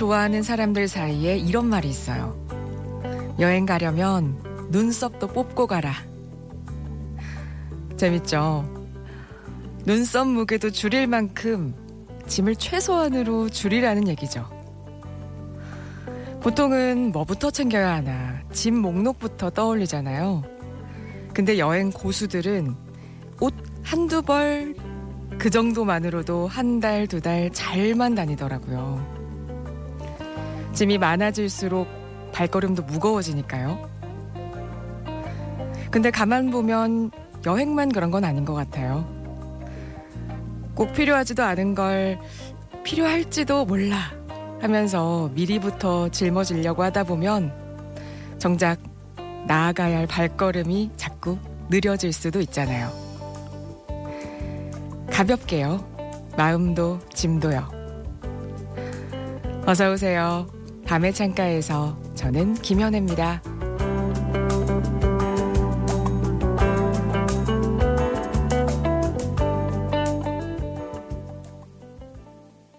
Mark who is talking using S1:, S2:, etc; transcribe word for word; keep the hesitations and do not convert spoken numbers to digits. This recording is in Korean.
S1: 좋아하는 사람들 사이에 이런 말이 있어요. 여행 가려면 눈썹도 뽑고 가라. 재밌죠? 눈썹 무게도 줄일 만큼 짐을 최소한으로 줄이라는 얘기죠. 보통은 뭐부터 챙겨야 하나, 짐 목록부터 떠올리잖아요. 근데 여행 고수들은 옷 한두 벌 그 정도만으로도 한 달, 두 달 잘만 다니더라고요. 짐이 많아질수록 발걸음도 무거워지니까요. 근데 가만 보면 여행만 그런 건 아닌 것 같아요. 꼭 필요하지도 않은 걸 필요할지도 몰라 하면서 미리부터 짊어지려고 하다 보면 정작 나아가야 할 발걸음이 자꾸 느려질 수도 있잖아요. 가볍게요. 마음도 짐도요. 어서 오세요. 밤의 창가에서 저는 김현애입니다.